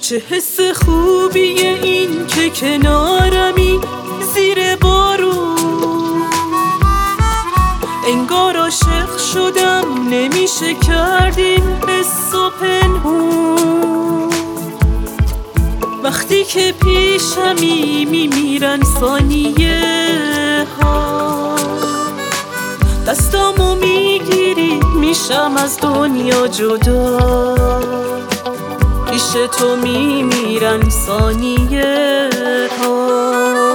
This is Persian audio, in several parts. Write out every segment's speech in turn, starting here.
چه حس خوبیه این که کنارمی زیر بارون، انگار عاشق شدم نمیشه کردین حس و پنهون. وقتی که پیشمی میمیرن ثانیه ها، دستامو میگیری میشم از دنیا جدا، پیش تو میمیرن ثانیه ها.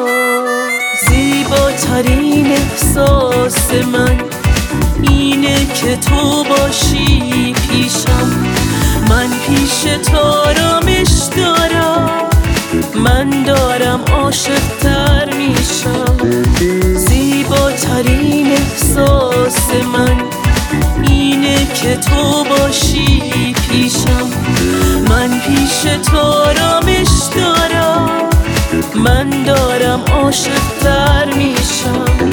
زیباترین احساس من اینه که تو باشی پیشم، من پیش تو آرامش دارم، من دارم عاشق تر میشم. زیباترین احساس من اینه که تو باشی پیشم، من پیش تو آرامش دارم، من دارم عاشق تر میشم.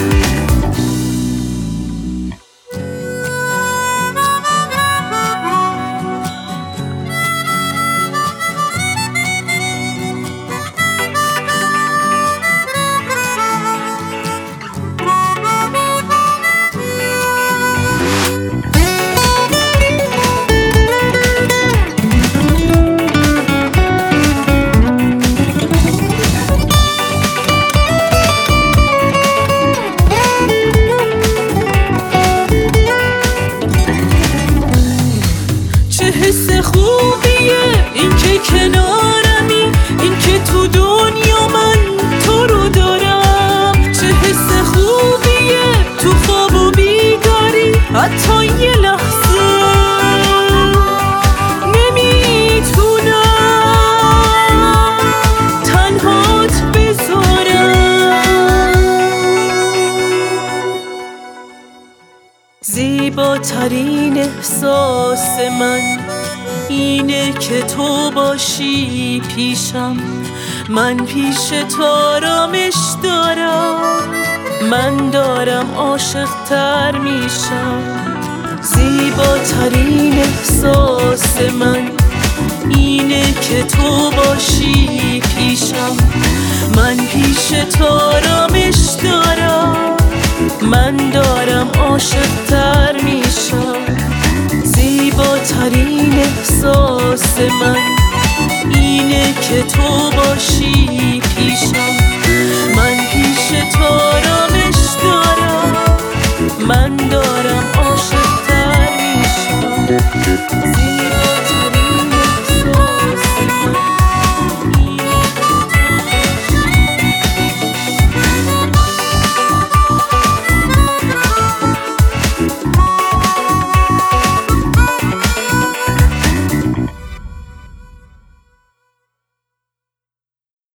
حس خوبیه این که کنارمی، این که تو دنیا من تو رو دارم. چه حس خوبیه تو خواب و بیداری، حتی یه لحظه نمیتونم تنهات بذارم. زیباترین احساس من اینه که تو باشی پیشم، من پیش تو آرامش دارم، من دارم عاشق تر میشم. زیباترین احساس من اینه که تو باشی پیشم، من پیش تو آرامش دارم، من دارم عاشق تر میشم. زیباترین احساس من اینه که تو باشی پیشم، من پیش تو